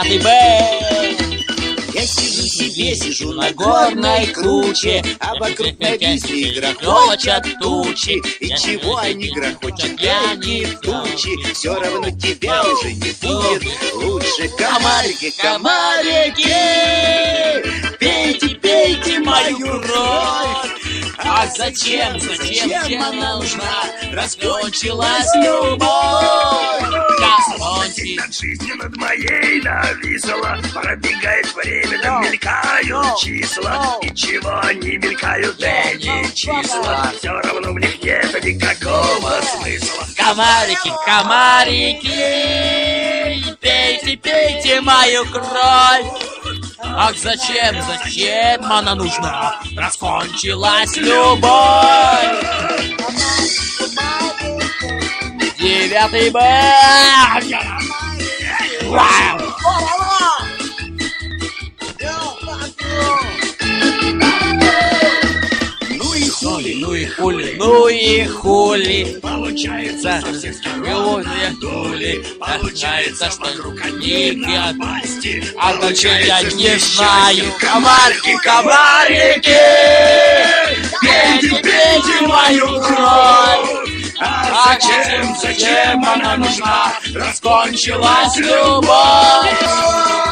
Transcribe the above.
9 Б. Я сижу на горной круче, а вокруг нависли и грохочут тучи. И чего они грохочут, я не в тучи, все равно тебя уже не будет лучше. Комарики, комарики, пейте, пейте мою кровь. Ах, зачем она нужна? Раскончилась любовь. Над жизнью над моей нависла, пробегает время, там мелькают числа. И чего они мелькают, эти числа? Все равно в них нет никакого смысла. Комарики, комарики, пейте, пейте мою кровь. Ах, зачем она нужна? Раскончилась любовь. 9 Б. Ну и хули. Получается, Получается, что вокруг они напасти. А дальше я не знаю. Комарики, комарики, пейте, пейте мою кровь. А зачем она нужна? Раскончилась любовь.